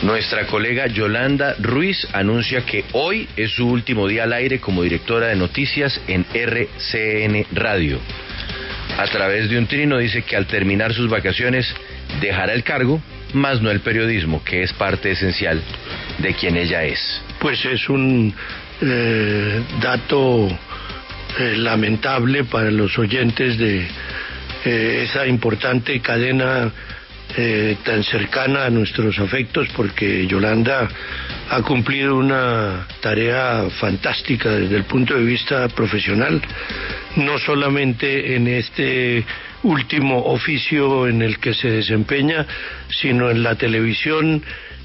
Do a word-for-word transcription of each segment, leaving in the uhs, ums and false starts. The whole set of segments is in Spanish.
Nuestra colega Yolanda Ruiz anuncia que hoy es su último día al aire como directora de noticias en R C N Radio. A través de un trino dice que al terminar sus vacaciones dejará el cargo, más no el periodismo, que es parte esencial de quien ella es. Pues es un eh, dato eh, lamentable para los oyentes de eh, esa importante cadena eh, tan cercana a nuestros afectos, porque Yolanda ha cumplido una tarea fantástica desde el punto de vista profesional, no solamente en este último oficio en el que se desempeña, sino en la televisión,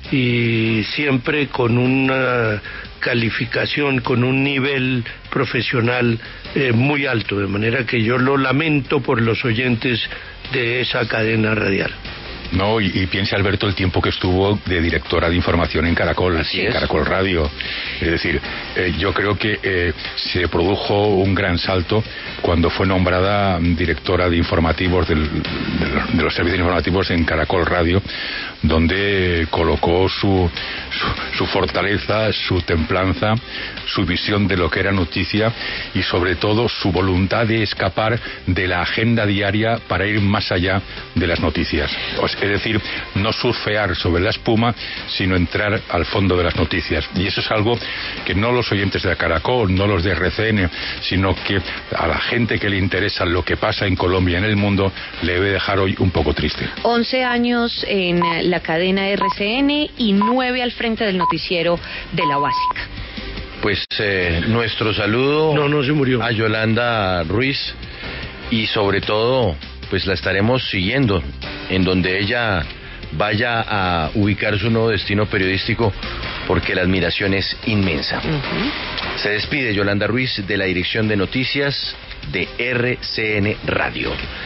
y siempre con una calificación, con un nivel profesional eh, muy alto, de manera que yo lo lamento por los oyentes de esa cadena radial. No, y, y piense, Alberto, el tiempo que estuvo de directora de información en Caracol, Así en es. Caracol Radio. Es decir, eh, yo creo que eh, se produjo un gran salto cuando fue nombrada directora de informativos del, de, los, de los servicios informativos en Caracol Radio, donde colocó su, su, su fortaleza, su templanza, su visión de lo que era noticia y sobre todo su voluntad de escapar de la agenda diaria para ir más allá de las noticias. Es decir, no surfear sobre la espuma, sino entrar al fondo de las noticias. Y eso es algo que no los oyentes de Caracol, no los de R C N, sino que a la gente que le interesa lo que pasa en Colombia y en el mundo, le debe dejar hoy un poco triste. once años en la cadena R C N y nueve al frente del noticiero de La Básica. Pues eh, nuestro saludo No, no se murió. a Yolanda Ruiz, y sobre todo pues la estaremos siguiendo en donde ella vaya a ubicar su nuevo destino periodístico, porque la admiración es inmensa. Uh-huh. Se despide Yolanda Ruiz de la dirección de noticias de R C N Radio.